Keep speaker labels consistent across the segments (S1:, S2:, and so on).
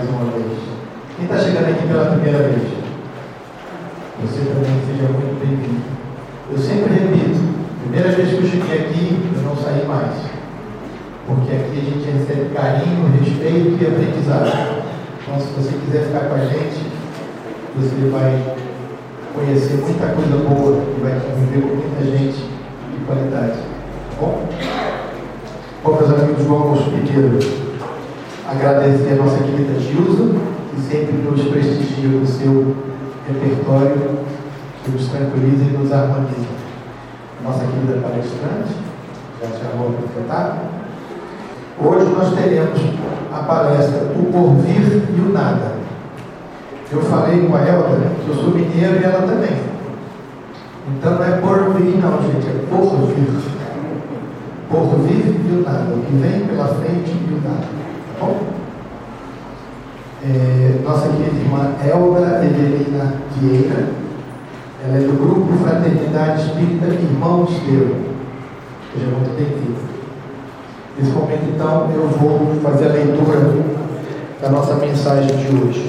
S1: mais uma vez. Quem está chegando aqui pela primeira vez? Você também seja muito bem-vindo. Eu sempre repito, primeira vez que eu cheguei aqui, eu não saí mais. Porque aqui a gente recebe carinho, respeito e aprendizado. Então, se você quiser ficar com a gente, você vai conhecer muita coisa boa e vai conviver com muita gente de qualidade. Tá bom? Bom, meus amigos, vamos primeiro agradecer a nossa querida Gilza, que sempre nos prestigia com o seu repertório, que nos tranquiliza e nos harmoniza. Nossa querida palestrante, já chamou para enfrentar. Hoje nós teremos a palestra O Porvir e o Nada. Eu falei com a Elda que eu sou mineiro e ela também. Então não é porvir não, gente, é porvir. Porvir e o nada, o que vem pela frente e o nada. Tá bom? Nossa querida irmã Elda Evelina Vieira, ela é do grupo Fraternidade Espírita Irmãos Deus. Seja muito bem-vinda. Nesse momento, então, eu vou fazer a leitura da nossa mensagem de hoje.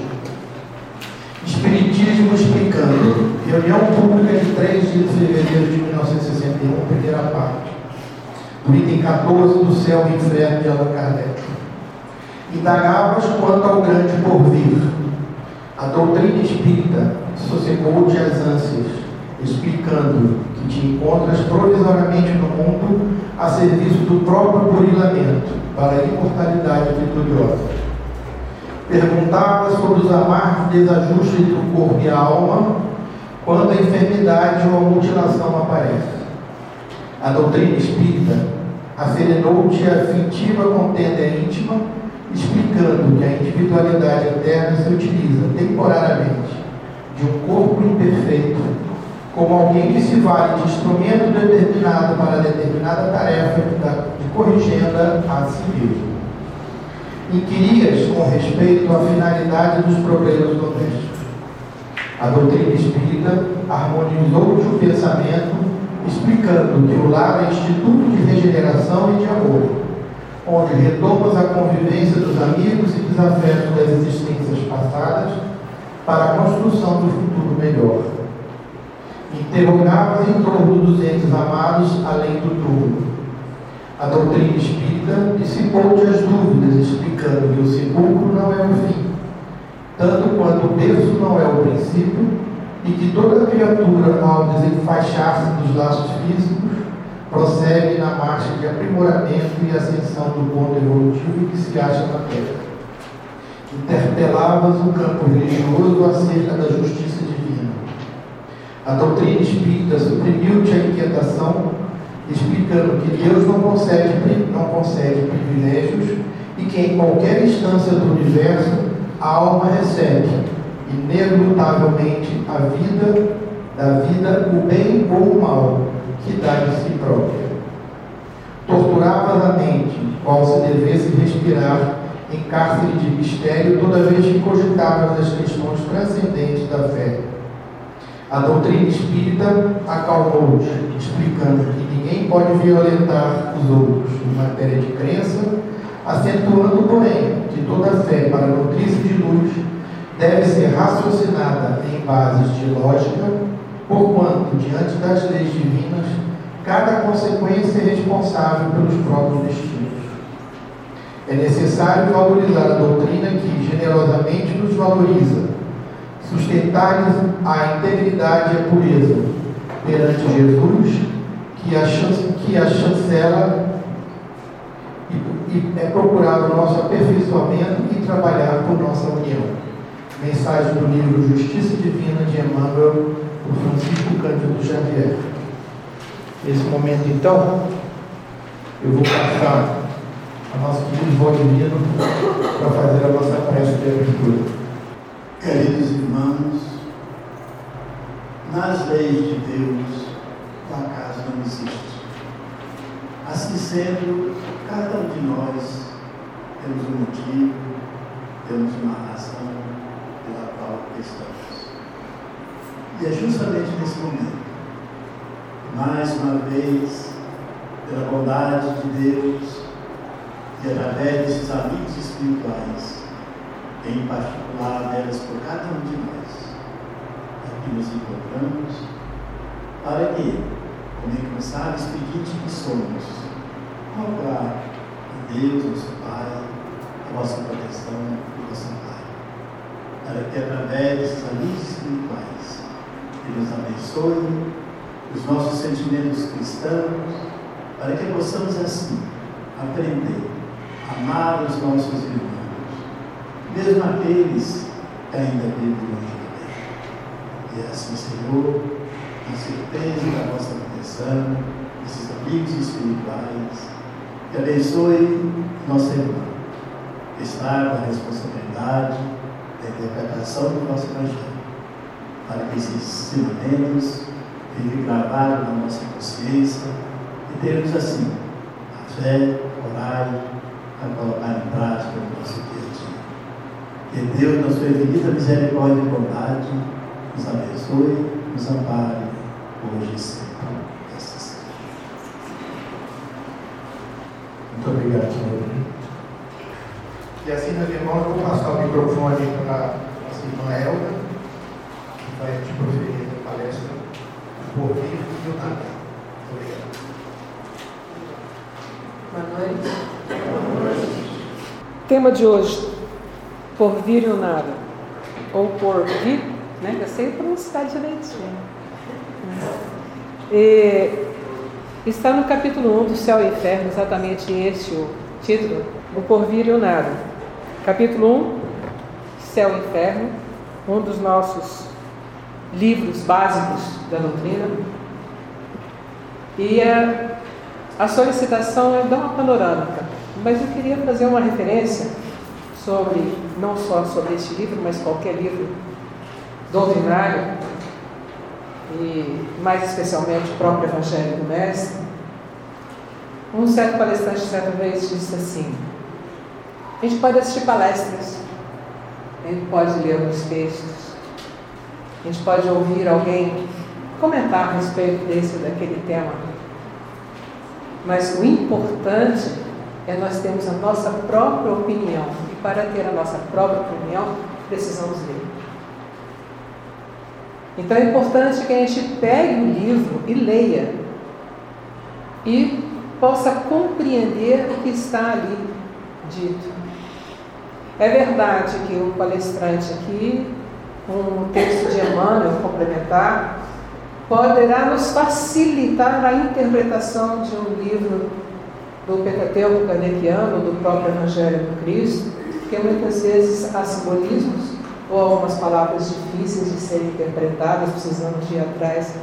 S1: Espiritismo explicando. Reunião pública de 3 de fevereiro de 1961, primeira parte. Do item 14 do Céu e Inferno de Allan Kardec. Indagavas quanto ao grande porvir. A doutrina espírita sossegou-te as ânsias, explicando que te encontras provisoriamente no mundo a serviço do próprio burilamento para a imortalidade vitoriosa. Perguntava sobre os amargos desajustes entre o corpo e a alma quando a enfermidade ou a mutilação aparece. A doutrina espírita aferinou-te a afetiva contenda íntima, explicando que a individualidade eterna se utiliza temporariamente de um corpo imperfeito como alguém que se vale de instrumento determinado para determinada tarefa de corrigenda a si mesmo. Inquirias com respeito à finalidade dos problemas domésticos. A doutrina espírita harmonizou-te o pensamento, explicando que o lar é instituto de regeneração e de amor, onde retomas a convivência dos amigos e desafetos das existências passadas para a construção do futuro melhor. Interrogavas em torno dos entes amados além do túmulo. A doutrina espírita dissipou-te as dúvidas, explicando que o sepulcro não é o fim, tanto quanto o berço não é o princípio, e que toda criatura, ao desenfaixar-se dos laços físicos, prossegue na marcha de aprimoramento e ascensão do ponto evolutivo que se acha na Terra. Interpelavas o campo religioso acerca da justiça divina. A doutrina espírita suprimiu-te a inquietação, explicando que Deus não concede privilégios e que em qualquer instância do universo a alma recebe, inelutavelmente, da vida o bem ou o mal que dá de si própria. Torturavas a mente, qual se devesse respirar em cárcere de mistério toda vez que cogitavas as questões transcendentes da fé. A doutrina espírita acalmou-te, explicando que ninguém pode violentar os outros em matéria de crença, acentuando, porém, que toda fé, para nutrir-se de luz, deve ser raciocinada em bases de lógica, porquanto, diante das leis divinas, cada consequência é responsável pelos próprios destinos. É necessário valorizar a doutrina que generosamente nos valoriza, sustentar-lhes a integridade e a pureza perante Jesus, que a chancela e é procurado o nosso aperfeiçoamento e trabalhar por nossa união. Mensagem do livro Justiça Divina de Emmanuel, por Francisco Cândido Xavier. Nesse momento, então, eu vou passar a nosso querido Valdivino para fazer a nossa prece de abertura.
S2: Queridos irmãos, nas leis de Deus, o acaso não existe. Assim sendo, cada um de nós temos um motivo, temos uma razão pela qual estamos. E é justamente nesse momento, mais uma vez, pela bondade de Deus e através desses amigos espirituais, em particular delas por cada um de nós. Aqui nos encontramos para que, como incansáveis pedintes que somos, rogar a Deus, nosso Pai, a vossa proteção e vossa paz, para que através desses amigos espirituais Ele nos abençoe os nossos sentimentos cristãos, para que possamos assim aprender a amar os nossos irmãos, mesmo aqueles que ainda vivem longe da fé. E assim, Senhor, na certeza da vossa proteção, esses amigos espirituais, que abençoe nossa irmã, que está com a responsabilidade da interpretação do nosso Evangelho, para que esses ensinamentos fiquem gravados na nossa consciência e termos assim a fé, a coragem a colocar em prática no nosso dia a dia. Que Deus, na sua infinita misericórdia e bondade, nos abençoe, nos ampare, hoje e sempre.
S1: Muito obrigado, senhor. E assim, meus irmãos, eu vou passar o microfone para a nossa irmã Elda, que vai te proferir a palestra Por Vir e o Nada. Muito obrigado.
S3: Boa noite. Tema de hoje: Por Vir e o Nada. Ou Por Vir, né? Eu sei pronunciar direitinho. Está no capítulo 1 do Céu e Inferno, exatamente este o título, o Porvir e o Nada. Capítulo 1, Céu e Inferno, um dos nossos livros básicos da doutrina. E a solicitação é dar uma panorâmica, mas eu queria fazer uma referência sobre, não só sobre este livro, mas qualquer livro doutrinário, e mais especialmente o próprio Evangelho do Mestre. Um certo palestrante certa vez disse assim: a gente pode assistir palestras, a gente pode ler alguns textos, a gente pode ouvir alguém comentar a respeito desse ou daquele tema, mas o importante é nós termos a nossa própria opinião, e para ter a nossa própria opinião precisamos ler. Então é importante que a gente pegue o livro e leia e possa compreender o que está ali dito. É verdade que o palestrante aqui, com o texto de Emmanuel complementar, poderá nos facilitar a interpretação de um livro do Pentateuco Kardeciano, do próprio Evangelho do Cristo, porque muitas vezes há simbolismos ou algumas palavras difíceis de serem interpretadas, precisamos ir atrás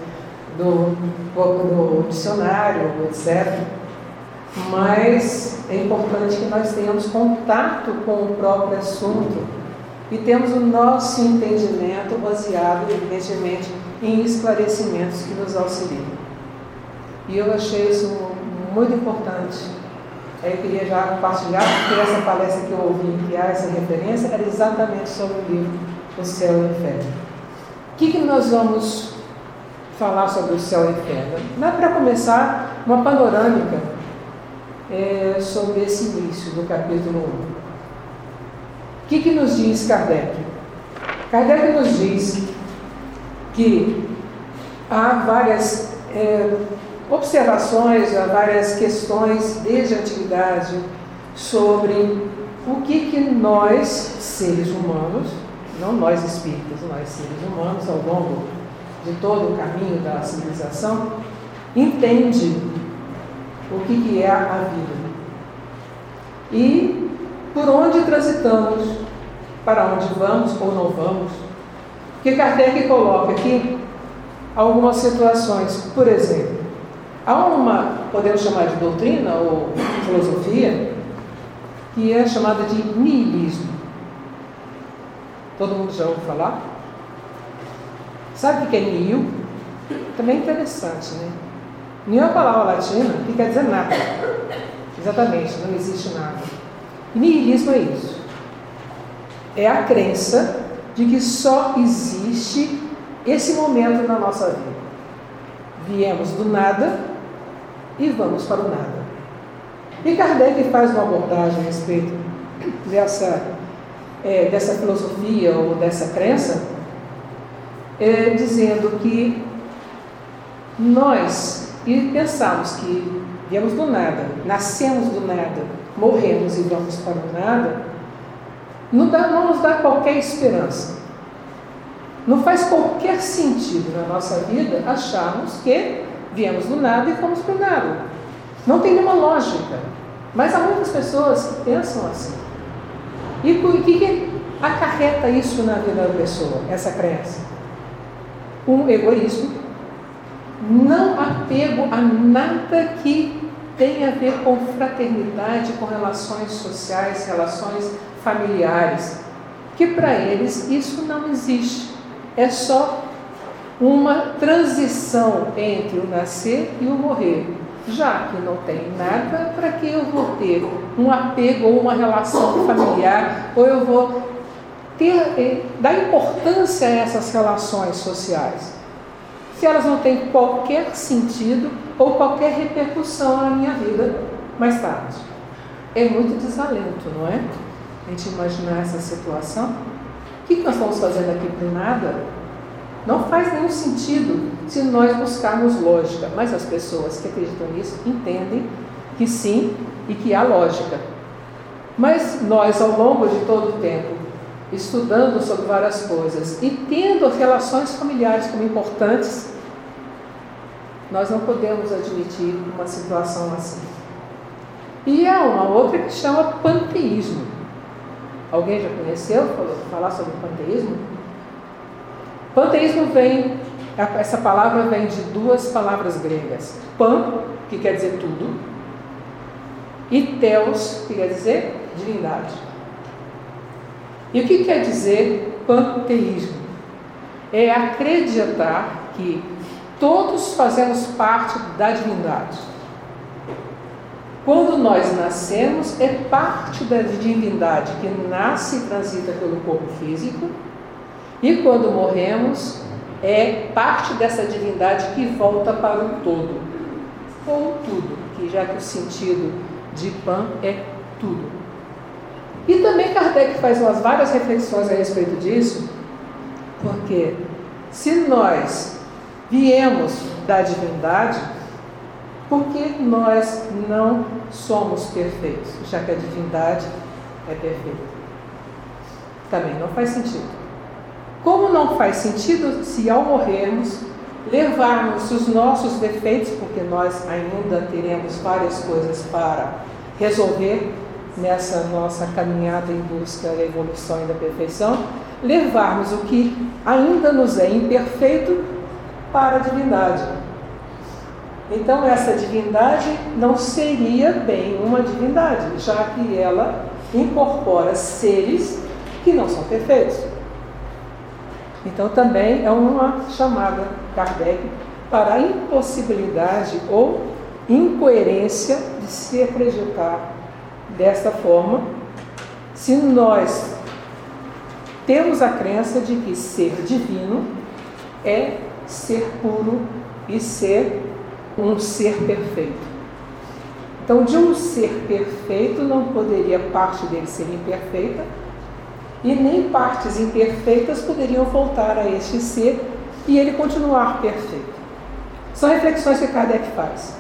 S3: do dicionário, etc. Mas é importante que nós tenhamos contato com o próprio assunto e temos o nosso entendimento baseado, evidentemente, em esclarecimentos que nos auxiliam. E eu achei isso muito importante. Eu queria já compartilhar, porque essa palestra que eu ouvi criar essa referência era exatamente sobre o livro O Céu e o Inferno. O que nós vamos falar sobre o Céu e o Inferno? Para começar, uma panorâmica sobre esse início do capítulo 1. O que nos diz Kardec? Kardec nos diz que há várias observações, há várias questões desde a antiguidade sobre o que nós, seres humanos, não nós espíritas, nós seres humanos, ao longo de todo o caminho da civilização, entende o que é a vida e por onde transitamos, para onde vamos ou não vamos. Porque Kardec coloca aqui algumas situações. Por exemplo, há uma, podemos chamar de doutrina ou filosofia, que é chamada de niilismo. Todo mundo já ouviu falar? Sabe o que é nihil? Também é interessante, né? Nihil é uma palavra latina que quer dizer nada. Exatamente, não existe nada. E niilismo é isso. É a crença de que só existe esse momento na nossa vida. Viemos do nada e vamos para o nada. E Kardec faz uma abordagem a respeito dessa filosofia ou dessa crença, dizendo que nós pensamos que viemos do nada, nascemos do nada, morremos e vamos para o nada, não nos dá qualquer esperança. Não faz qualquer sentido na nossa vida acharmos que viemos do nada e fomos para o nada. Não tem nenhuma lógica. Mas há muitas pessoas que pensam assim. E o que acarreta isso na vida da pessoa, essa crença? Um egoísmo, não apego a nada que tenha a ver com fraternidade, com relações sociais, relações familiares, que para eles isso não existe. É só uma transição entre o nascer e o morrer. Já que não tem nada, para que eu vou ter um apego ou uma relação familiar, ou eu vou dar importância a essas relações sociais, se elas não têm qualquer sentido ou qualquer repercussão na minha vida mais tarde? É muito desalento, não é? A gente imaginar essa situação. O que nós estamos fazendo aqui por nada? Não faz nenhum sentido se nós buscarmos lógica, mas as pessoas que acreditam nisso entendem que sim e que há lógica. Mas nós, ao longo de todo o tempo, estudando sobre várias coisas e tendo as relações familiares como importantes, nós não podemos admitir uma situação assim. E há uma outra que chama panteísmo. Alguém já conheceu falar sobre panteísmo? Panteísmo essa palavra vem de duas palavras gregas. Pan, que quer dizer tudo, e theos, que quer dizer divindade. E o que quer dizer panteísmo? É acreditar que todos fazemos parte da divindade. Quando nós nascemos, é parte da divindade que nasce e transita pelo corpo físico, e quando morremos, é parte dessa divindade que volta para o todo, ou tudo, que já que o sentido de pan é tudo. E também Kardec faz várias reflexões a respeito disso, porque se nós viemos da divindade, por que nós não somos perfeitos, já que a divindade é perfeita? Também não faz sentido. Como não faz sentido se ao morrermos levarmos os nossos defeitos, porque nós ainda teremos várias coisas para resolver nessa nossa caminhada em busca da evolução e da perfeição, levarmos o que ainda nos é imperfeito para a divindade. Então essa divindade não seria bem uma divindade, já que ela incorpora seres que não são perfeitos. Então também é uma chamada Kardec para a impossibilidade ou incoerência de se acreditar desta forma, se nós temos a crença de que ser divino é ser puro e ser um ser perfeito. Então, de um ser perfeito não poderia parte dele ser imperfeita, e nem partes imperfeitas poderiam voltar a este ser e ele continuar perfeito. São reflexões que Kardec faz.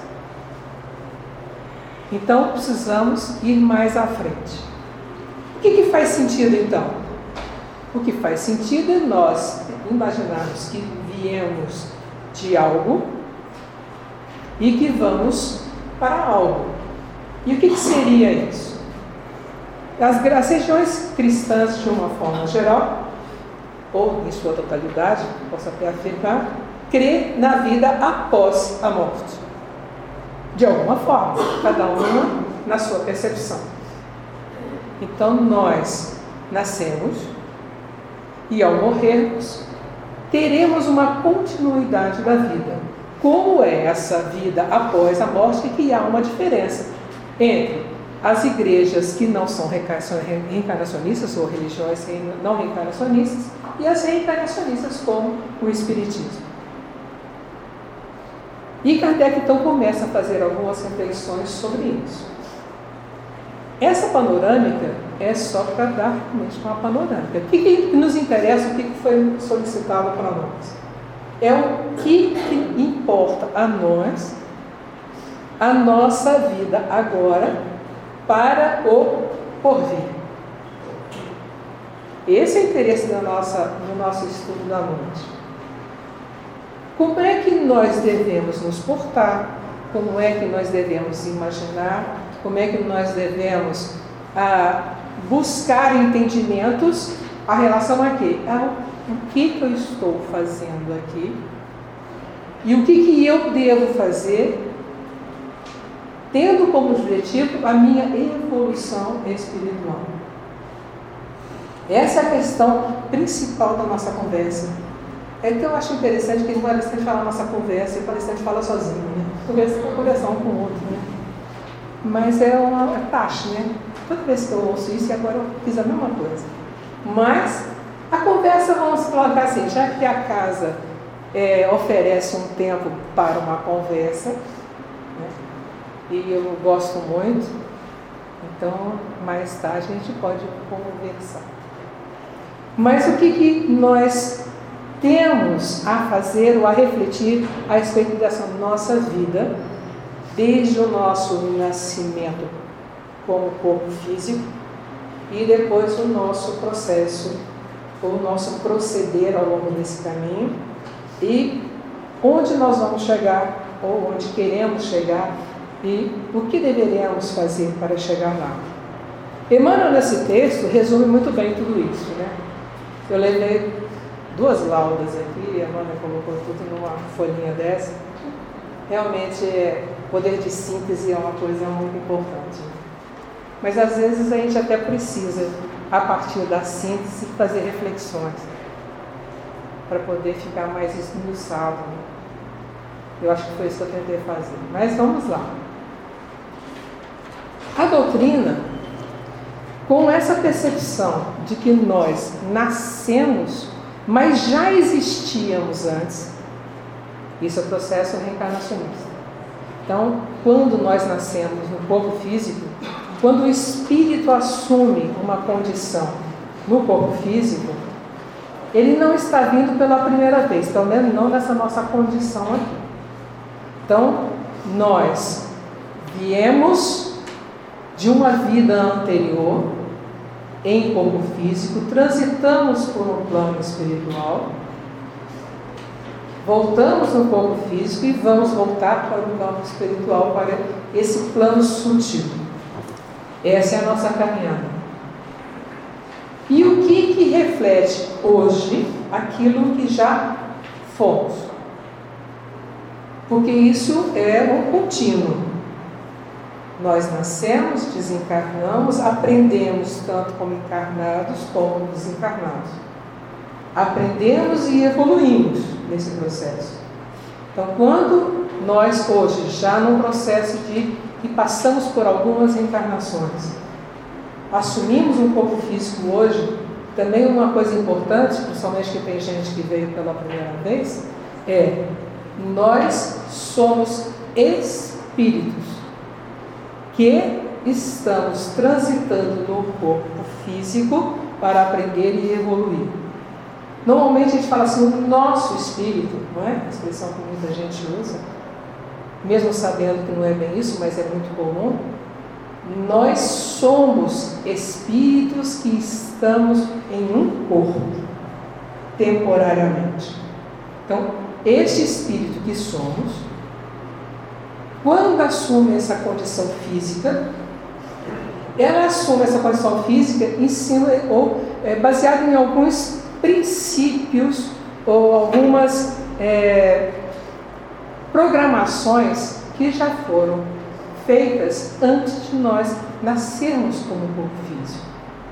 S3: Então precisamos ir mais à frente. O que faz sentido então? O que faz sentido é nós imaginarmos que viemos de algo e que vamos para algo. E o que seria isso? As religiões cristãs, de uma forma geral, ou em sua totalidade, posso até afirmar, crê na vida após a morte. De alguma forma, cada uma na sua percepção. Então, nós nascemos e, ao morrermos, teremos uma continuidade da vida. Como é essa vida após a morte, que há uma diferença entre as igrejas que não são reencarnacionistas ou religiões não reencarnacionistas e as reencarnacionistas como o Espiritismo. E Kardec então começa a fazer algumas reflexões sobre isso. Essa panorâmica é só para dar mesmo uma panorâmica. O que nos interessa, o que foi solicitado para nós? É o que importa a nós, a nossa vida agora, para o porvir. Esse é o interesse do nosso estudo da noite. Como é que nós devemos nos portar? Como é que nós devemos imaginar? Como é que nós devemos buscar entendimentos? A relação aqui, o que eu estou fazendo aqui e o que eu devo fazer, tendo como objetivo a minha evolução espiritual. Essa é a questão principal da nossa conversa. É que eu acho interessante que o palestrante fala a nossa conversa e o palestrante fala sozinho, né? Conversar um com o outro, né? Mas é uma taxa, né? Toda vez que eu ouço isso, e agora eu fiz a mesma coisa. Mas a conversa, vamos colocar assim, já que a casa oferece um tempo para uma conversa, né? E eu gosto muito, então mais tarde a gente pode conversar. Mas o que nós temos a fazer ou a refletir a respeito dessa nossa vida, desde o nosso nascimento como corpo físico e depois o nosso processo, o nosso proceder ao longo desse caminho e onde nós vamos chegar ou onde queremos chegar e o que deveríamos fazer para chegar lá. Emmanuel, nesse texto, resume muito bem tudo isso, né? Eu levei 2 laudas aqui, a Emmanuel colocou tudo numa folhinha dessa. Realmente, poder de síntese é uma coisa muito importante. Mas, às vezes, a gente até precisa, a partir da síntese, fazer reflexões para poder ficar mais esmiuçado. Eu acho que foi isso que eu tentei fazer. Mas vamos lá. A doutrina, com essa percepção de que nós nascemos, mas já existíamos antes, isso é o processo reencarnacionista. Então, quando nós nascemos no corpo físico, quando o espírito assume uma condição no corpo físico, ele não está vindo pela primeira vez, pelo menos não nessa nossa condição aqui. Então, nós viemos de uma vida anterior em corpo físico, transitamos por um plano espiritual, voltamos no corpo físico e vamos voltar para o plano espiritual, para esse plano sutil. Essa é a nossa caminhada. E o que reflete hoje aquilo que já fomos? Porque isso é um contínuo. Nós nascemos, desencarnamos, aprendemos tanto como encarnados como desencarnados. Aprendemos e evoluímos nesse processo. Então, quando nós hoje, já no processo de que passamos por algumas reencarnações, assumimos um corpo físico hoje, também uma coisa importante, principalmente que tem gente que veio pela primeira vez, nós somos espíritos que estamos transitando no corpo físico para aprender e evoluir. Normalmente a gente fala assim, o nosso espírito, não é? A expressão que muita gente usa, mesmo sabendo que não é bem isso, mas é muito comum. Nós somos espíritos que estamos em um corpo, temporariamente. Então, este espírito que somos, quando assume essa condição física, ela assume essa condição física em cima, ou baseada em alguns princípios ou algumas programações que já foram feitas antes de nós nascermos como corpo físico.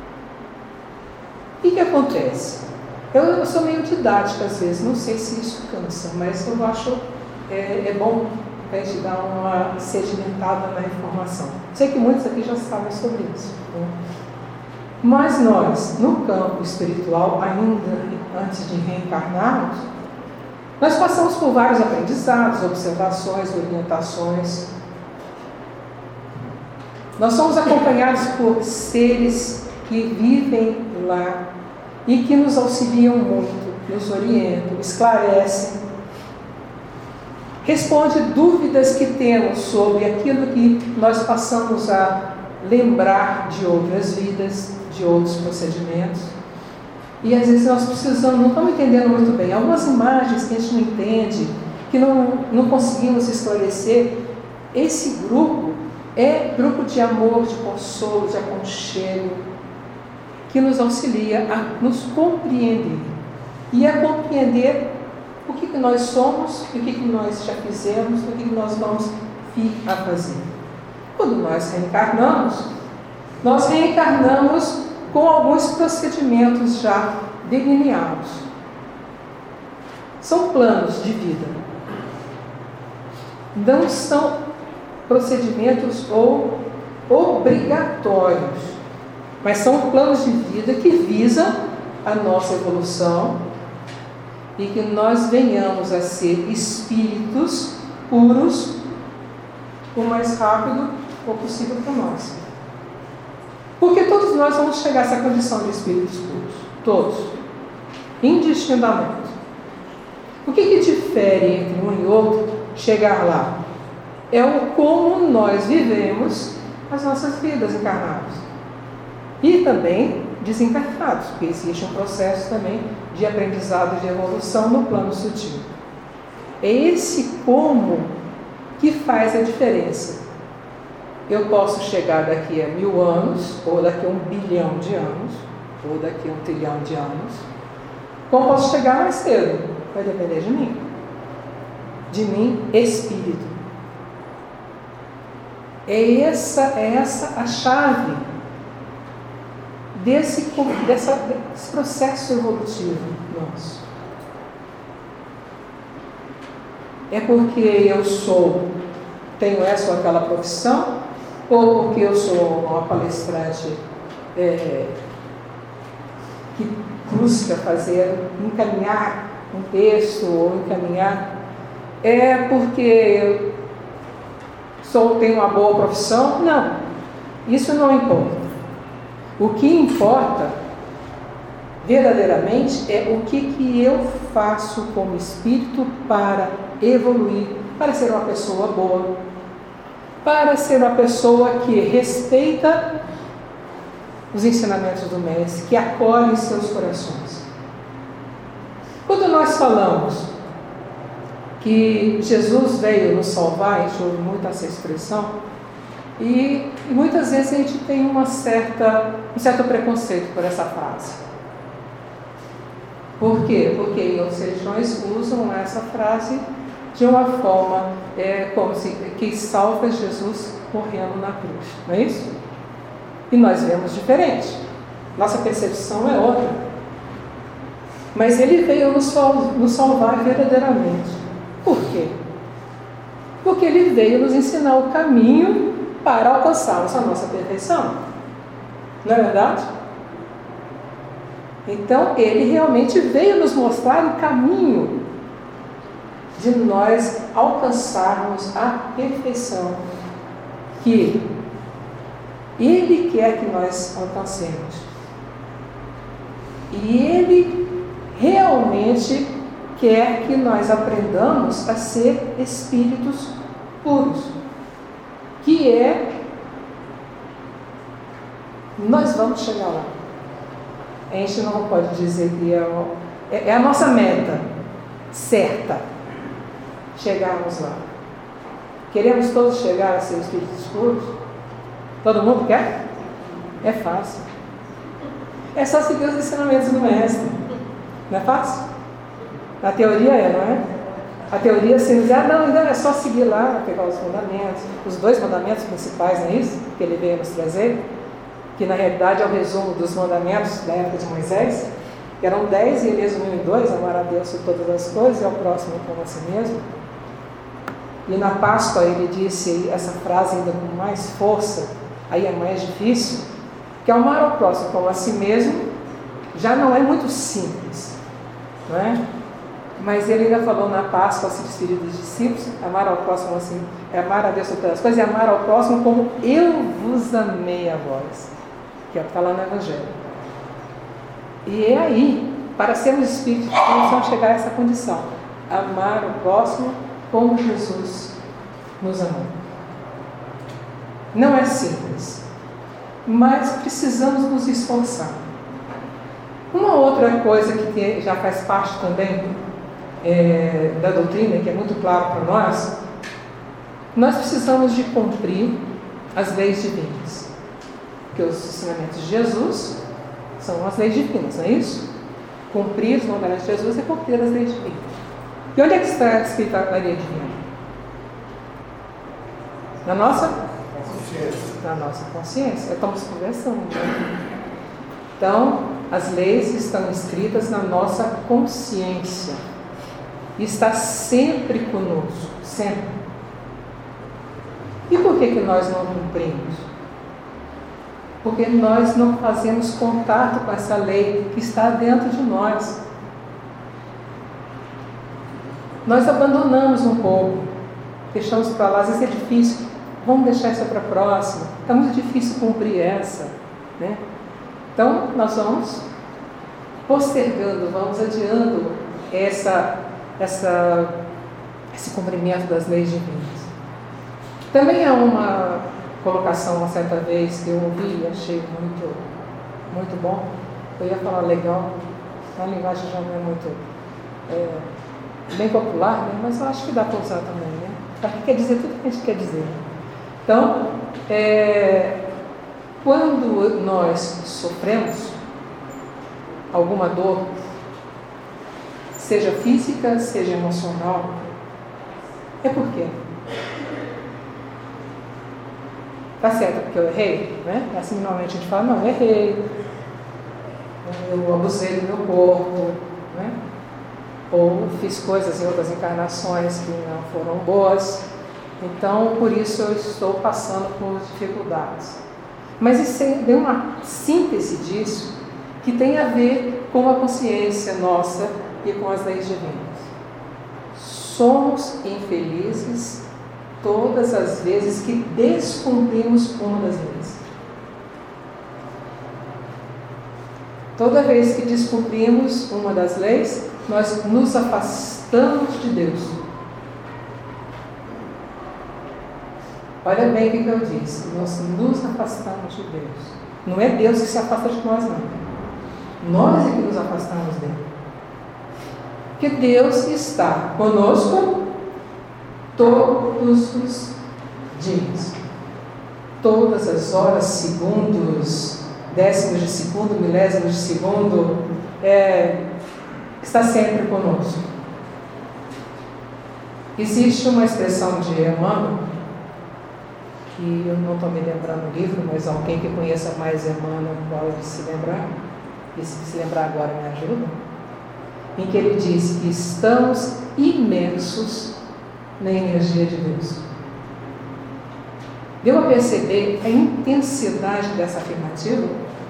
S3: O que acontece? Eu sou meio didática às vezes, não sei se isso cansa, mas eu acho bom a gente dar uma sedimentada na informação. Sei que muitos aqui já sabem sobre isso, né? Mas nós, no campo espiritual, ainda antes de reencarnarmos, nós passamos por vários aprendizados, observações, orientações. Nós somos acompanhados por seres que vivem lá e que nos auxiliam muito, nos orientam, esclarecem, responde dúvidas que temos sobre aquilo que nós passamos a lembrar de outras vidas, de outros procedimentos. E às vezes nós precisamos, não estamos entendendo muito bem, algumas imagens que a gente não entende, que não conseguimos esclarecer. Esse grupo é grupo de amor, de consolo, de aconchego, que nos auxilia a nos compreender e a compreender o que nós somos, o que nós já fizemos, o que nós vamos vir a fazer. Quando nós reencarnamos com alguns procedimentos já delineados. São planos de vida. Não são procedimentos ou obrigatórios, mas são planos de vida que visam a nossa evolução e que nós venhamos a ser espíritos puros o mais rápido possível para nós. Porque todos nós vamos chegar a essa condição de espíritos puros. Todos. Indistintamente. O que difere entre um e outro chegar lá? É o como nós vivemos as nossas vidas encarnadas. E também desencarnados, porque existe um processo também de aprendizado, de evolução no plano sutil. É esse como que faz a diferença. Eu posso chegar daqui a 1000 anos, ou daqui a 1 bilhão de anos, ou daqui a 1 trilhão de anos. Como posso chegar mais cedo? Vai depender de mim. De mim, espírito. É essa a chave desse processo evolutivo nosso. É porque eu tenho essa ou aquela profissão, ou porque eu sou uma palestrante que busca encaminhar um texto, ou encaminhar, é porque tenho uma boa profissão? Não, isso não importa. O que importa verdadeiramente é o que eu faço como espírito para evoluir, para ser uma pessoa boa, para ser uma pessoa que respeita os ensinamentos do Mestre, que acolhe seus corações. Quando nós falamos que Jesus veio nos salvar, a gente ouve muito essa expressão, e muitas vezes a gente tem um certo preconceito por essa frase. Por quê? Porque os religiões usam essa frase de uma forma como se que salva Jesus morrendo na cruz, não é isso? E nós vemos diferente. Nossa percepção é outra. Mas ele veio nos salvar verdadeiramente. Por quê? Porque ele veio nos ensinar o caminho para alcançarmos a nossa perfeição. Não é verdade? Então, ele realmente veio nos mostrar o caminho de nós alcançarmos a perfeição que ele quer que nós alcancemos. E ele realmente quer que nós aprendamos a ser espíritos puros, que nós vamos chegar lá. A gente não pode dizer que é a nossa meta certa, chegarmos lá. Queremos todos chegar a ser espíritos puros? Todo mundo quer? É fácil. É só seguir os ensinamentos do Mestre. Não é fácil? Na teoria não é? A teoria assim, não é só seguir lá, pegar os mandamentos, os 2 mandamentos principais, não é isso? Que ele veio nos trazer, que na realidade é o resumo dos mandamentos da época de Moisés, que eram 10 e ele resumiu em 2, amar a Deus sobre todas as coisas e ao próximo como a si mesmo. E na Páscoa ele disse essa frase ainda com mais força, aí é mais difícil, que amar ao próximo como a si mesmo já não é muito simples, não é? Mas ele ainda falou na Páscoa, se despedir dos discípulos, amar ao próximo assim, amar a Deus sobre todas as coisas e amar ao próximo como eu vos amei a vós. que é o que está lá no Evangelho. E é aí, para sermos espíritos, precisamos chegar a essa condição: amar o próximo como Jesus nos amou. Não é simples, mas precisamos nos esforçar. Uma outra coisa que já faz parte também da doutrina, que é muito claro para nós precisamos de cumprir as leis divinas. Porque os ensinamentos de Jesus são as leis divinas, não é isso? Cumprir os mandamentos de Jesus é cumprir as leis divinas. E onde é que está escrita a lei divina? Na nossa consciência. Estamos conversando. Então, as leis estão escritas na nossa consciência. E está sempre conosco, sempre. E por que nós não cumprimos? Porque nós não fazemos contato com essa lei que está dentro de nós. Nós abandonamos um pouco, deixamos para lá, às vezes é difícil, vamos deixar isso para a próxima, está muito difícil cumprir essa, né? Então, nós vamos postergando, vamos adiando esse cumprimento das leis divinas. Também há uma colocação, uma certa vez, que eu ouvi e achei muito, muito bom. Eu ia falar legal, a linguagem já não é muito bem popular, né? Mas eu acho que dá para usar também, né? Porque quer dizer tudo que a gente quer dizer. Então, quando nós sofremos alguma dor, seja física, seja emocional, é por quê? Tá certo, porque eu errei, né? Assim, normalmente a gente fala, não, eu errei, eu abusei do meu corpo, né? Ou fiz coisas em outras encarnações que não foram boas, então por isso eu estou passando por dificuldades. Mas isso é uma síntese disso, que tem a ver com a consciência nossa e com as leis divinas. Somos infelizes todas as vezes que descumprimos uma das leis. Toda vez que descumprimos uma das leis, nós nos afastamos de Deus. Olha bem o que eu disse, nós nos afastamos de Deus. Não é Deus que se afasta de nós, não. Nós é que nos afastamos dele. Porque Deus está conosco todos os dias, todas as horas, segundos, décimos de segundo, milésimos de segundo, está sempre conosco. Existe uma expressão de Emmanuel, que eu não estou me lembrando do livro, mas alguém que conheça mais Emmanuel pode se lembrar, e se lembrar agora me ajuda, em que ele diz que estamos imersos na energia de Deus. Deu a perceber a intensidade dessa afirmativa?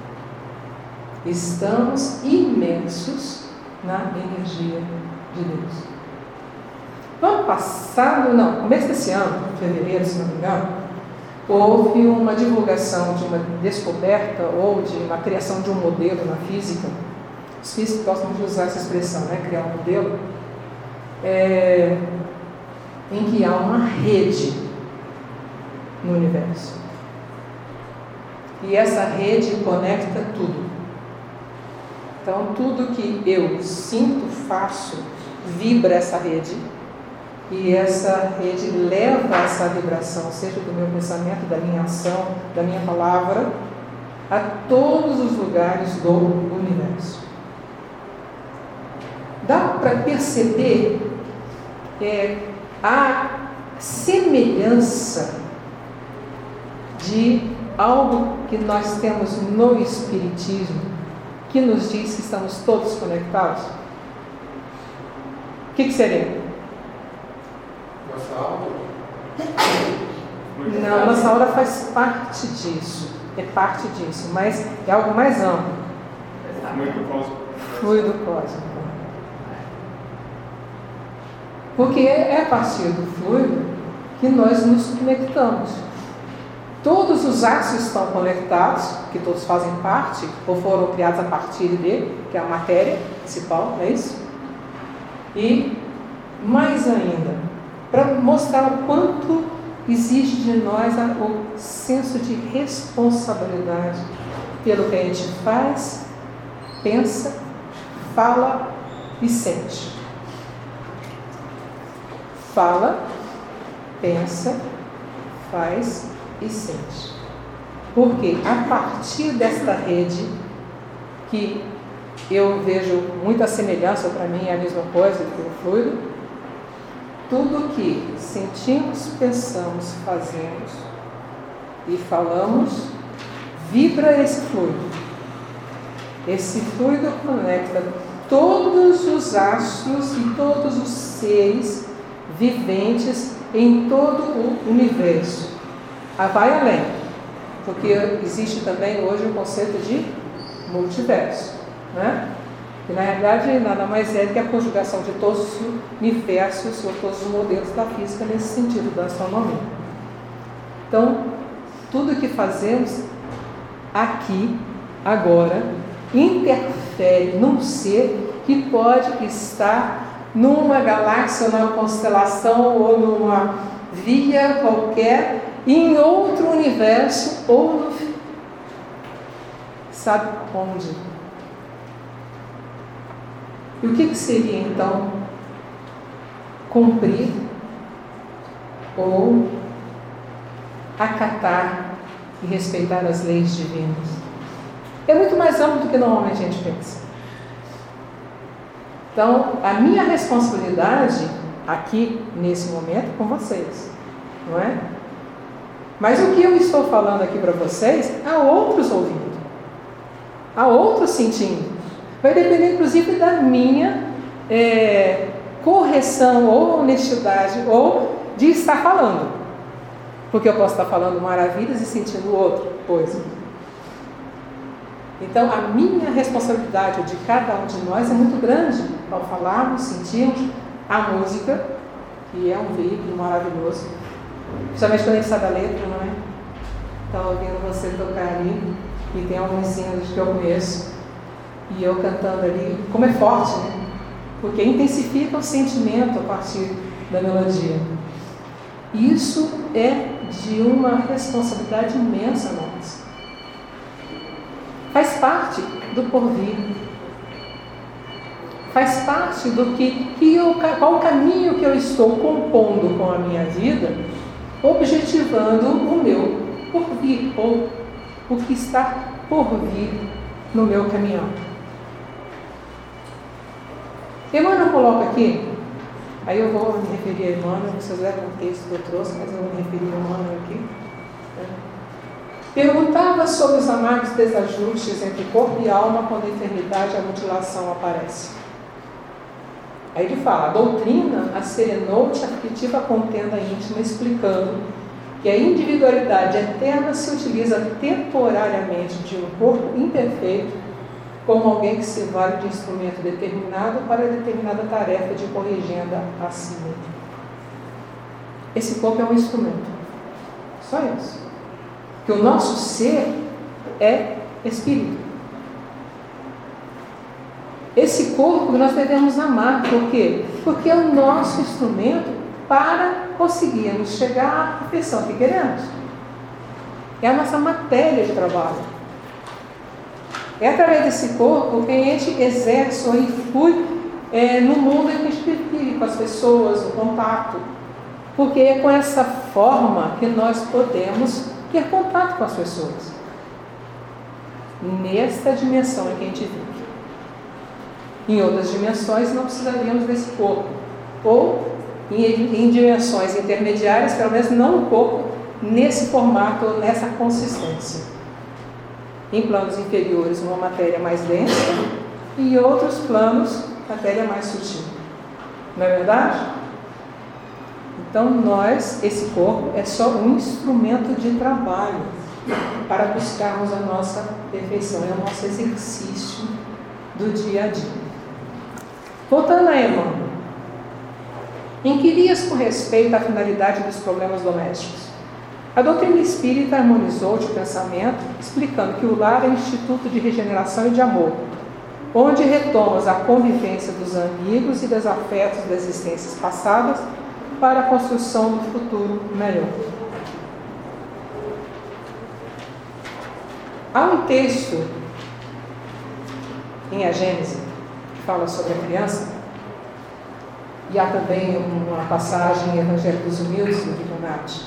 S3: Estamos imersos na energia de Deus. No ano passado, começo desse ano, fevereiro, se não me engano, houve uma divulgação de uma descoberta ou de uma criação de um modelo na física. Os físicos gostam de usar essa expressão, né? Criar um modelo. Em que há uma rede no universo. E essa rede conecta tudo. Então, tudo que eu sinto, faço, vibra essa rede. E essa rede leva essa vibração, seja do meu pensamento, da minha ação, da minha palavra, a todos os lugares do universo. Dá para perceber a semelhança de algo que nós temos no Espiritismo, que nos diz que estamos todos conectados? O que seria?
S4: Nossa aula?
S3: Não, nossa aula faz parte disso, mas é algo mais amplo. Fluido cósmico. Porque é a partir do fluido que nós nos conectamos. Todos os ácidos estão conectados, que todos fazem parte, ou foram criados a partir de, que é a matéria principal, não é isso? E, mais ainda, para mostrar o quanto existe de nós o senso de responsabilidade pelo que a gente faz, pensa, fala e sente. Fala, pensa, faz e sente. Porque a partir desta rede, que eu vejo muita semelhança, para mim é a mesma coisa que o fluido, tudo que sentimos, pensamos, fazemos e falamos, vibra esse fluido. Esse fluido conecta todos os astros e todos os seres viventes em todo o universo. Vai além, porque existe também hoje o conceito de multiverso, né? Que na realidade nada mais é do que a conjugação de todos os universos ou todos os modelos da física nesse sentido, da astronomia. Então, tudo que fazemos aqui, agora, interfere num ser que pode estar numa galáxia, numa constelação ou numa via qualquer, em outro universo ou no... sabe onde? E o que seria então cumprir ou acatar e respeitar as leis divinas? É muito mais amplo do que normalmente a gente pensa. Então, a minha responsabilidade aqui, nesse momento, é com vocês, não é? Mas o que eu estou falando aqui para vocês, há outros ouvindo, há outros sentindo. Vai depender, inclusive, da minha correção ou honestidade ou de estar falando. Porque eu posso estar falando maravilhas e sentindo outra coisa. Então, a minha responsabilidade de cada um de nós é muito grande ao falarmos, sentirmos a música, que é um veículo maravilhoso. Principalmente quando a gente sabe a letra, não é? Estava ouvindo você tocar ali, e tem alguns hinos que eu conheço, e eu cantando ali, como é forte, né? Porque intensifica o sentimento a partir da melodia. Isso é de uma responsabilidade imensa nossa. Faz parte do porvir. Faz parte do qual o caminho que eu estou compondo com a minha vida, objetivando o meu porvir, ou o que está por vir no meu caminhão. Emmanuel coloca aqui, aí eu vou me referir a Emmanuel, vocês levam o texto que eu trouxe, mas eu vou me referir a Emmanuel aqui. Perguntava sobre os amargos desajustes entre corpo e alma quando a enfermidade e a mutilação aparece. Aí ele fala, a doutrina acerenou-te a aflitiva contenda íntima, explicando que a individualidade eterna se utiliza temporariamente de um corpo imperfeito como alguém que se vale de instrumento determinado para determinada tarefa de corrigenda a si mesmo. Esse corpo é um instrumento. Só isso. Que o nosso ser é espírito. Esse corpo nós devemos amar. Por quê? Porque é o nosso instrumento para conseguirmos chegar à perfeição que queremos. É a nossa matéria de trabalho. É através desse corpo que a gente exerce ou influi no mundo em que a gente vive, com as pessoas, o contato. Porque é com essa forma que nós podemos ter contato com as pessoas. Nesta dimensão em que a gente vive. Em outras dimensões não precisaríamos desse corpo. Ou em dimensões intermediárias, pelo menos não um corpo nesse formato ou nessa consistência. Em planos inferiores, uma matéria mais densa, e em outros planos, matéria mais sutil. Não é verdade? Então, esse corpo é só um instrumento de trabalho para buscarmos a nossa perfeição, é o nosso exercício do dia a dia. Voltando a Emmanuel. Inquirias com respeito à finalidade dos problemas domésticos. A doutrina espírita harmonizou-te o pensamento, explicando que o lar é instituto de regeneração e de amor, onde retomas a convivência dos amigos e dos afetos das existências passadas para a construção do futuro melhor. Há um texto em A Gênese que fala sobre a criança, e há também uma passagem em Evangelho dos Humildes, do Illuminati.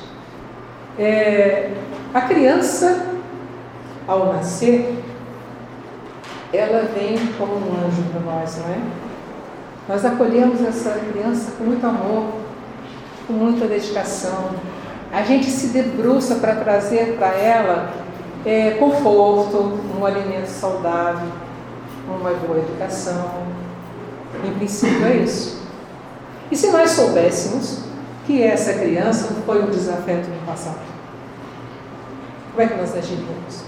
S3: A criança, ao nascer, ela vem como um anjo para nós, não é? Nós acolhemos essa criança com muito amor, com muita dedicação. A gente se debruça para trazer para ela conforto, um alimento saudável, uma boa educação. Em princípio é isso. E se nós soubéssemos que essa criança foi um desafeto no passado, como é que nós agiríamos?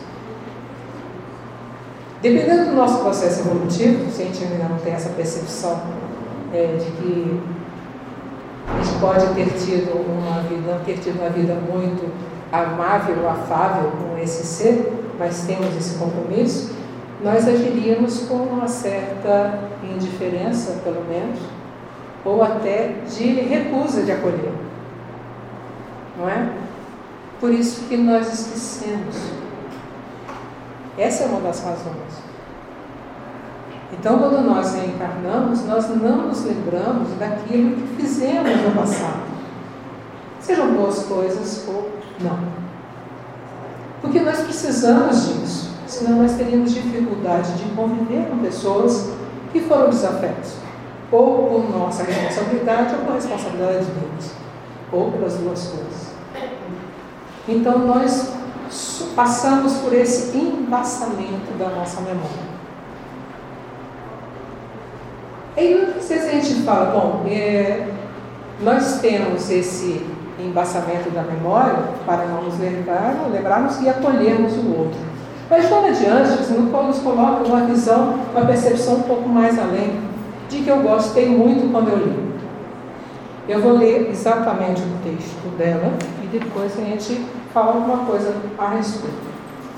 S3: Dependendo do nosso processo evolutivo, se a gente ainda não tem essa percepção de que a gente pode ter tido uma vida muito amável, afável com esse ser, mas temos esse compromisso, nós agiríamos com uma certa indiferença, pelo menos, ou até de recusa de acolher. Não é? Por isso que nós esquecemos. Essa é uma das razões. Então, quando nós reencarnamos, nós não nos lembramos daquilo que fizemos no passado. Sejam boas coisas ou não. Porque nós precisamos disso. Senão nós teríamos dificuldade de conviver com pessoas que foram desafetos. Ou por nossa responsabilidade ou por responsabilidade deles. Ou pelas duas coisas. Então nós passamos por esse embaçamento da nossa memória. E muitas vezes a gente fala, bom, nós temos esse embaçamento da memória para não nos lembrarmos e acolhermos o outro. Mas Joana de Ângeles nos coloca uma visão, uma percepção um pouco mais além, de que eu gostei muito quando eu li. Eu vou ler exatamente o texto dela e depois a gente fala alguma coisa a respeito.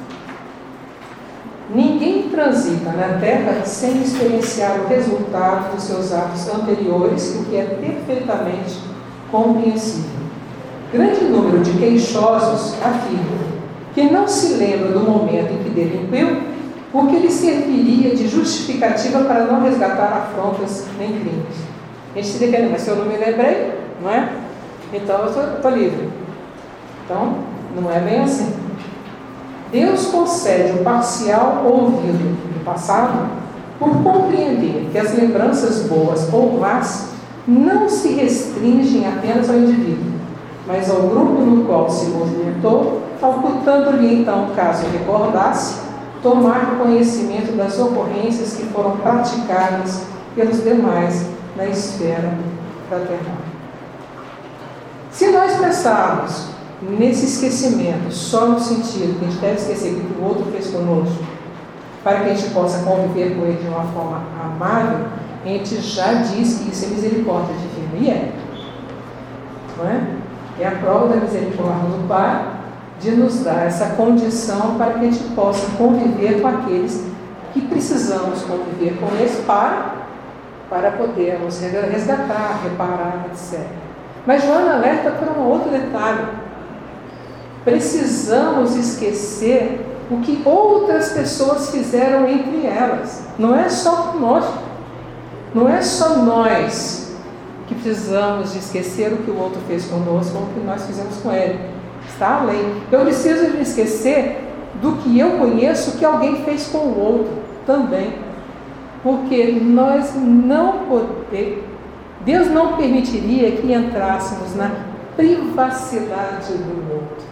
S3: Ninguém transita na Terra sem experienciar o resultado dos seus atos anteriores, o que é perfeitamente compreensível. Grande número de queixosos afirmam que não se lembra do momento em que delinquiu, porque lhe serviria de justificativa para não resgatar afrontas nem crimes. A gente se defende, mas se eu não me lembrei, não é? Então eu estou livre. Então, não é bem assim. Deus concede o parcial ouvido do passado por compreender que as lembranças boas ou más não se restringem apenas ao indivíduo, mas ao grupo no qual se movimentou, facultando-lhe então, caso recordasse, tomar conhecimento das ocorrências que foram praticadas pelos demais na esfera fraternal. Se nós pensarmos nesse esquecimento só no sentido que a gente deve esquecer o que o outro fez conosco, para que a gente possa conviver com ele de uma forma amável, a gente já diz que isso é misericórdia divina, e é. Não é? É a prova da misericórdia do Pai de nos dar essa condição para que a gente possa conviver com aqueles que precisamos conviver com eles para podermos resgatar, reparar, etc. Mas Joana alerta para um outro detalhe. Precisamos esquecer o que outras pessoas fizeram entre elas. Não é só conosco. Não é só nós que precisamos de esquecer o que o outro fez conosco ou o que nós fizemos com ele. Está além. Eu preciso de esquecer do que eu conheço que alguém fez com o outro também. Porque nós não podemos, Deus não permitiria que entrássemos na privacidade do outro.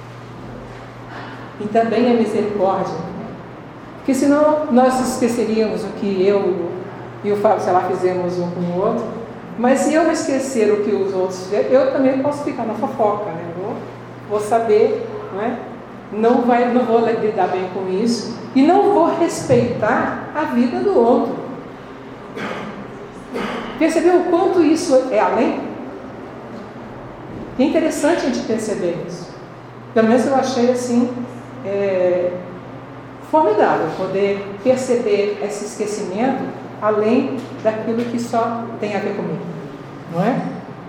S3: E também a misericórdia. Porque senão nós esqueceríamos o que eu e o Fábio, sei lá, fizemos um com o outro. Mas se eu não esquecer o que os outros fizeram, eu também posso ficar na fofoca, né? Vou saber, não é? Não vou lidar bem com isso e não vou respeitar a vida do outro. Percebeu o quanto isso é além? É interessante a gente perceber isso. Pelo menos eu achei assim, formidável poder perceber esse esquecimento além daquilo que só tem a ver comigo, não é?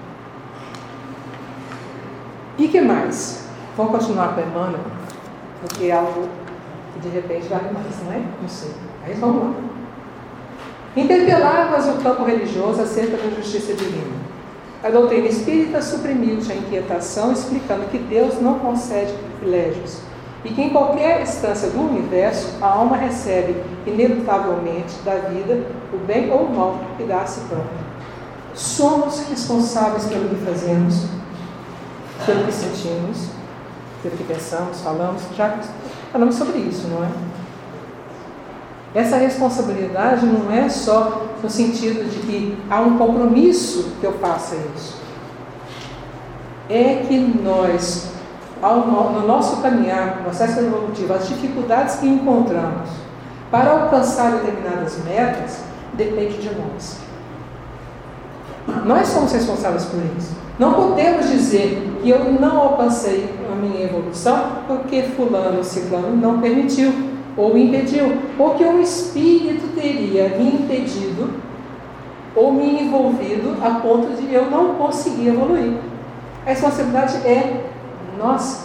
S3: E que mais? Vamos continuar com a Emmanuel, porque é algo que de repente vale mais, não é? Não sei. Aí vamos lá. Interpelava-as o campo religioso acerca da justiça divina. A doutrina espírita suprimiu-te a inquietação, explicando que Deus não concede privilégios e que em qualquer instância do universo a alma recebe inevitavelmente da vida o bem ou o mal que dá a si própria. Somos responsáveis pelo que fazemos, pelo que sentimos, pelo que pensamos, falamos. Já falamos sobre isso, não é? Essa responsabilidade não é só no sentido de que há um compromisso que eu faça isso. É que nós, no nosso caminhar, no processo evolutivo, as dificuldades que encontramos para alcançar determinadas metas, depende de nós. Nós somos responsáveis por isso. Não podemos dizer que eu não alcancei a minha evolução porque fulano ou ciclano não permitiu ou impediu, ou que um espírito teria me impedido ou me envolvido a ponto de eu não conseguir evoluir. A responsabilidade é nossa.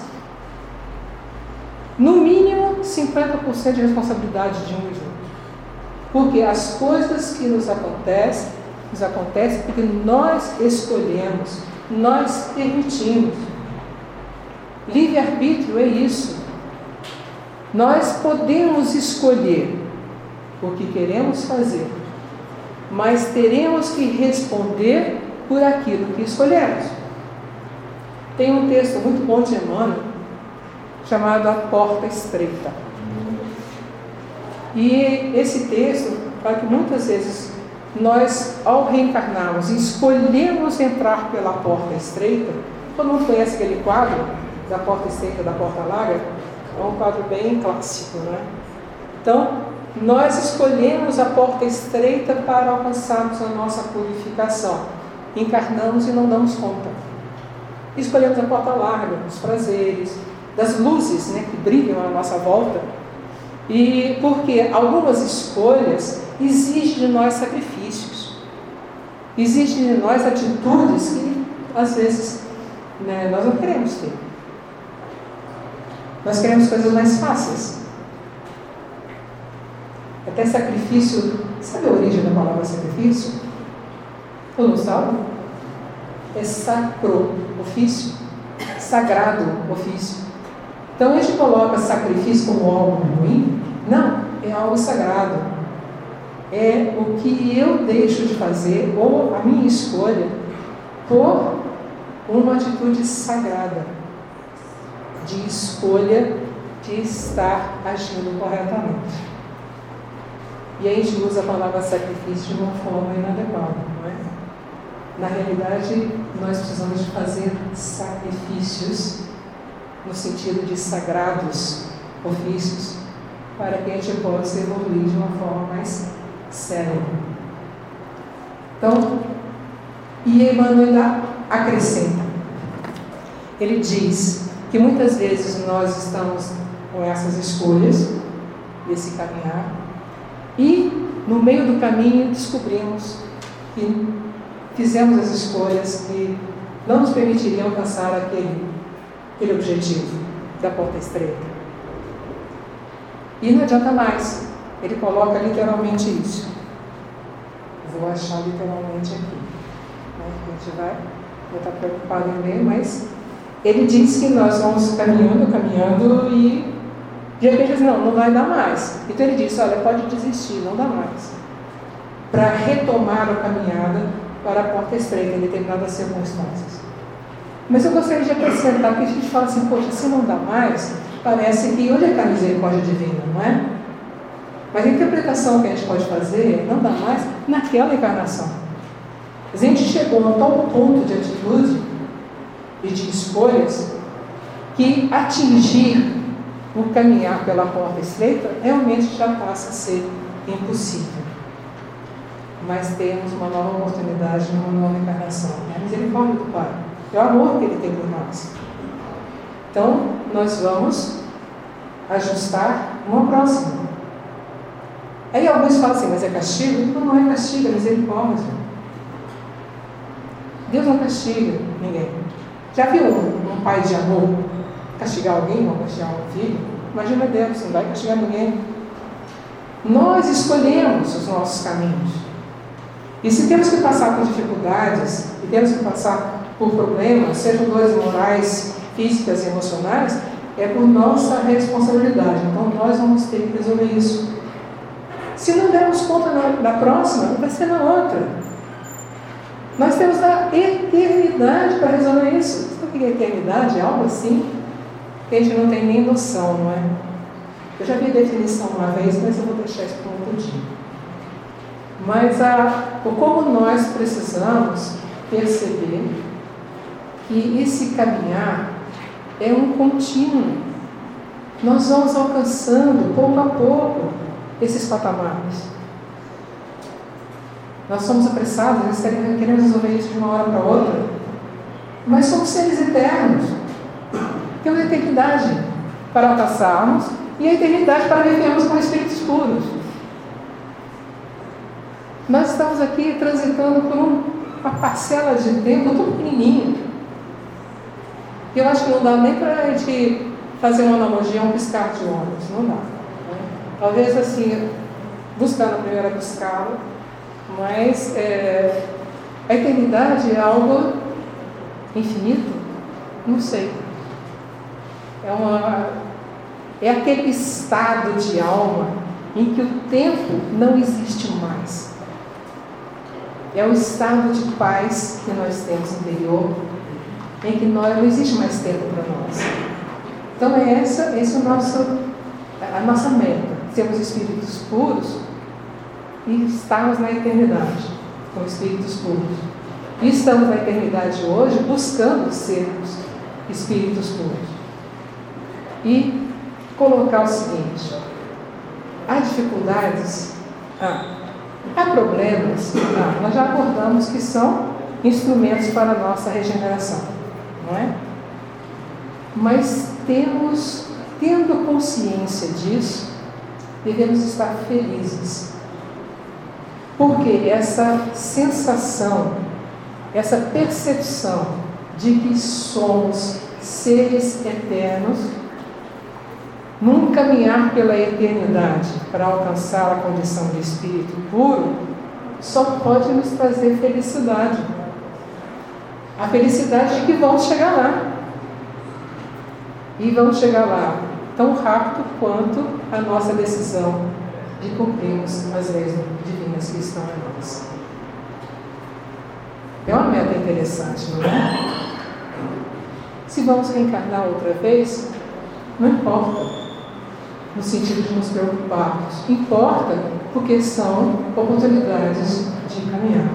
S3: No mínimo 50% de responsabilidade de um e de outro. Porque as coisas que nos acontecem porque nós escolhemos, nós permitimos. Livre-arbítrio é isso. Nós podemos escolher o que queremos fazer, mas teremos que responder por aquilo que escolhemos. Tem um texto muito bom de Emmanuel, chamado A Porta Estreita. E esse texto fala que muitas vezes nós, ao reencarnarmos, escolhemos entrar pela porta estreita. Todo mundo conhece aquele quadro da porta estreita, da porta larga? É um quadro bem clássico, né? Então, nós escolhemos a porta estreita para alcançarmos a nossa purificação. Encarnamos e não damos conta. Escolhemos a porta larga, dos prazeres, das luzes, né, que brilham à nossa volta. E porque algumas escolhas exigem de nós sacrifícios, exigem de nós atitudes que, às vezes, né, nós não queremos ter. Nós queremos coisas mais fáceis. Até sacrifício, sabe a origem da palavra sacrifício? Todo mundo sabe? É sacro, ofício, sagrado, ofício. Então a gente coloca sacrifício como algo ruim? Não, é algo sagrado. É o que eu deixo de fazer, ou a minha escolha, por uma atitude sagrada, de escolha de estar agindo corretamente. E a gente usa a palavra sacrifício de uma forma inadequada, não é? Na realidade, nós precisamos de fazer sacrifícios no sentido de sagrados ofícios para que a gente possa evoluir de uma forma mais séria. Então, e Emmanuel acrescenta. Ele diz que muitas vezes nós estamos com essas escolhas, esse caminhar, e no meio do caminho descobrimos que fizemos as escolhas que não nos permitiriam alcançar aquele objetivo da porta estreita. E não adianta mais. Ele coloca literalmente isso. Vou achar literalmente aqui. A gente vai estar preocupado em ler, mas ele diz que nós vamos caminhando e de repente diz, não vai dar mais. Então ele diz, olha, pode desistir, não dá mais. Para retomar a caminhada para a porta estreita em determinadas circunstâncias. Mas eu gostaria de acrescentar que a gente fala assim, poxa, se não dá mais, parece que onde é que a misericórdia divina, não é? Mas a interpretação que a gente pode fazer é não dá mais naquela encarnação. A gente chegou a um tal ponto de atitude e de escolhas que atingir o caminhar pela porta estreita realmente já passa a ser impossível. Mas temos uma nova oportunidade, uma nova encarnação. É a misericórdia do Pai. É o amor que Ele tem por nós. Então, nós vamos ajustar uma próxima. Aí alguns falam assim, mas é castigo? Não é castigo, é misericórdia. Deus não castiga ninguém. Já viu um pai de amor castigar alguém, ou castigar um filho? Imagina Deus, não vai castigar ninguém. Nós escolhemos os nossos caminhos. E se temos que passar por dificuldades, e temos que passar por problemas, sejam dores morais, físicas e emocionais, é por nossa responsabilidade. Então nós vamos ter que resolver isso. Se não dermos conta da próxima, vai ser na outra. Nós temos a eternidade para resolver isso. Sabe o que é eternidade? É algo assim que a gente não tem nem noção, não é? Eu já vi a definição uma vez, mas eu vou deixar isso para um outro dia. Mas como nós precisamos perceber que esse caminhar é um contínuo. Nós vamos alcançando, pouco a pouco, esses patamares. Nós somos apressados, nós queremos resolver isso de uma hora para outra. Mas somos seres eternos. Temos a eternidade para alcançarmos e a eternidade para vivermos com espíritos puros. Nós estamos aqui transitando por uma parcela de tempo tão pequenininha. Eu acho que não dá nem para a gente fazer uma analogia a um piscar de olhos. Não dá. Né? Talvez assim, buscar na primeira piscada, mas a eternidade é algo infinito? Não sei. É aquele estado de alma em que o tempo não existe mais. É o estado de paz que nós temos interior, em que não existe mais tempo para nós. Então essa é a nossa meta, sermos espíritos puros e estarmos na eternidade como espíritos puros. E estamos na eternidade hoje buscando sermos espíritos puros. E colocar o seguinte: há dificuldades, há problemas, nós já abordamos que são instrumentos para a nossa regeneração, não é? Mas tendo consciência disso, devemos estar felizes. Porque essa sensação, essa percepção de que somos seres eternos, num caminhar pela eternidade para alcançar a condição de espírito puro, só pode nos trazer felicidade. A felicidade de que vamos chegar lá. E vamos chegar lá tão rápido quanto a nossa decisão de cumprirmos as leis divinas que estão em nós. É uma meta interessante, não é? Se vamos reencarnar outra vez, não importa. No sentido de nos preocuparmos. Importa porque são oportunidades de caminhar.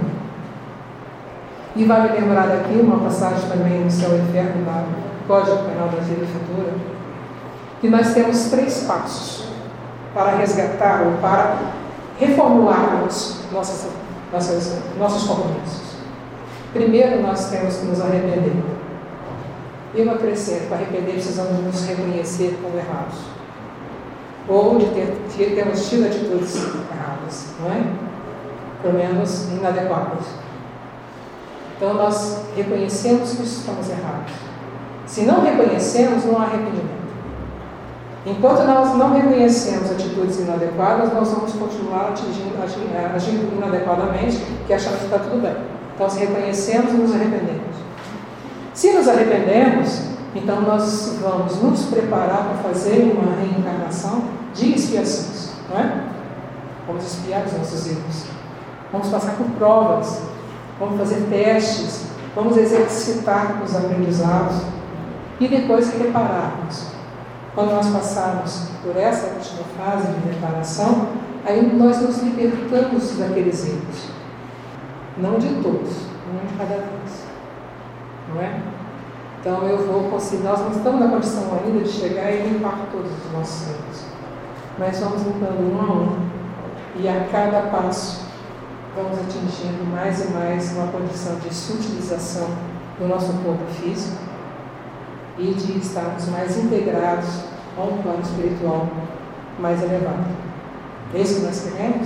S3: E vale lembrar aqui uma passagem também no Céu e Inferno, do Código Penal Brasileiro Futura, que nós temos 3 passos para resgatar ou para reformularmos nossos compromissos. Primeiro, nós temos que nos arrepender. Eu acrescento, para arrepender precisamos nos reconhecer como errados. Ou de termos tido atitudes erradas, não é? Pelo menos inadequadas. Então nós reconhecemos que estamos errados. Se não reconhecemos, não há arrependimento. Enquanto nós não reconhecemos atitudes inadequadas, nós vamos continuar agindo inadequadamente, que achamos que está tudo bem. Então se reconhecemos e nos arrependemos. Se nos arrependemos, então nós vamos nos preparar para fazer uma reencarnação de expiações, não é? Vamos expiar os nossos erros. Vamos passar por provas, vamos fazer testes, vamos exercitar os aprendizados e depois repararmos. Quando nós passarmos por essa última fase de reparação, aí nós nos libertamos daqueles erros. Não de todos, um de cada vez. Não é? Então nós não estamos na condição ainda de chegar e limpar todos os nossos erros. Mas vamos limpando um a um. E a cada passo vamos atingindo mais e mais uma condição de sutilização do nosso corpo físico e de estarmos mais integrados a um plano espiritual mais elevado. É isso que nós queremos?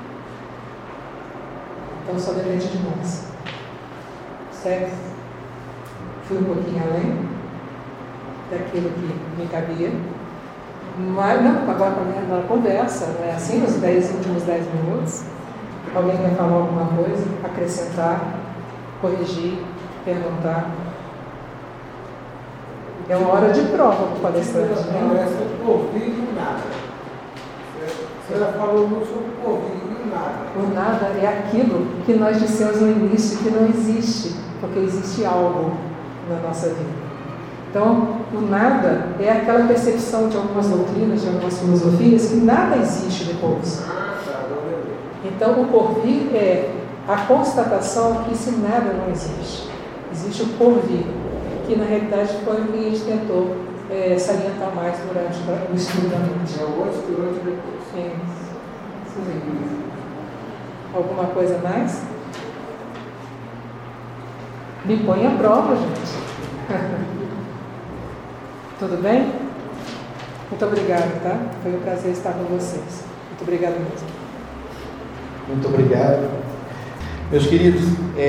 S3: Então só depende de nós. Certo? Fui um pouquinho além daquilo que me cabia. Mas não, agora na conversa, não é assim, nos últimos 10 minutos. Alguém quer falar alguma coisa, acrescentar, corrigir, perguntar? É uma hora de prova para o palestrante.
S5: Parece o porvir e o nada. A senhora falou muito sobre o porvir e o nada.
S3: O nada é aquilo que nós dissemos no início, que não existe, porque existe algo na nossa vida. Então, o nada é aquela percepção de algumas doutrinas, de algumas filosofias, que nada existe depois. Então, o porvir é a constatação que esse nada não existe. Existe o porvir, que na realidade foi o que a gente tentou salientar mais durante o estudo da mente.
S5: É o antes, durante e depois.
S3: Isso mesmo. Alguma coisa mais? Me põe à prova, gente. Tudo bem? Muito obrigada, tá? Foi um prazer estar com vocês. Muito obrigada mesmo.
S1: Muito obrigado. Meus queridos,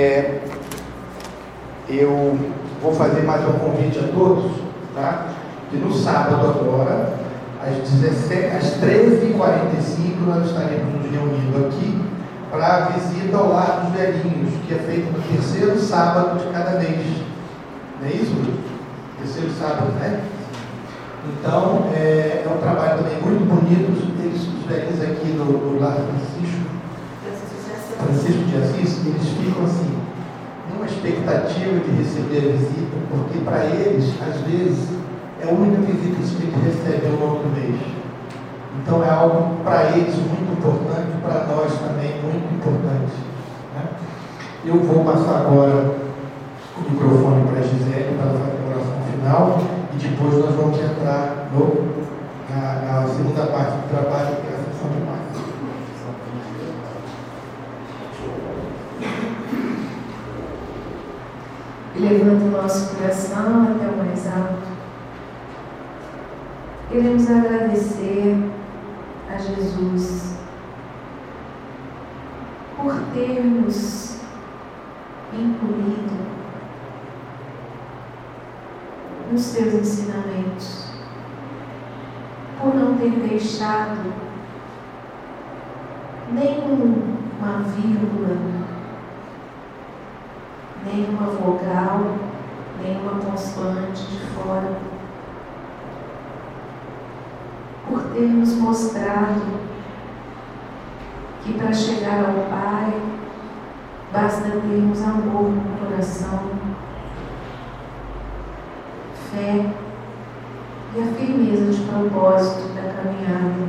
S1: eu vou fazer mais um convite a todos, tá? Que no sábado agora, às 13h45, nós estaremos nos reunindo aqui para a visita ao Lar dos Velhinhos, que é feita no terceiro sábado de cada mês. Não é isso? Terceiro sábado, né? Então, é um trabalho também muito bonito. Os velhinhos aqui do Lar Francisco de Assis, eles ficam assim, numa expectativa de receber a visita, porque para eles, às vezes, é a única visita que eles recebem ao longo do mês. Então é algo para eles muito importante, para nós também muito importante. Né? Eu vou passar agora o microfone para a Gisele para fazer a oração final e depois nós vamos entrar na segunda parte do trabalho, que é a sessão de paz.
S6: Levando o nosso coração até o mais alto, queremos agradecer a Jesus por ter nos incluído nos seus ensinamentos, por não ter deixado nenhuma vírgula, nenhuma vogal, nenhuma consoante de fora, por ter nos mostrado que para chegar ao Pai basta termos amor no coração, fé e a firmeza de propósito da caminhada.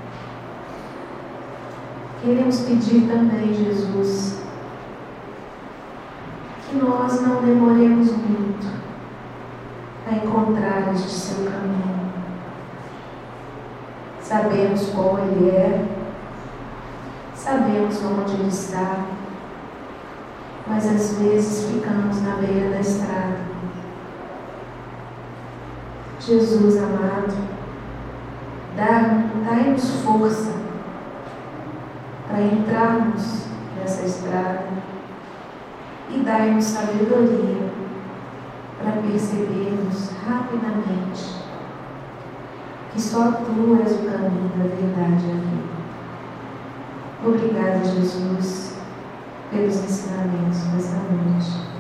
S6: Queremos pedir também, Jesus, que nós não demoremos muito a encontrar este seu caminho. Sabemos como ele é, sabemos onde ele está, mas às vezes ficamos na beira da estrada. Jesus amado, dai-nos força para entrarmos nessa estrada e dai-nos sabedoria para percebermos rapidamente que só Tu és o caminho da verdade e a vida. Obrigada, Jesus, pelos ensinamentos desta noite.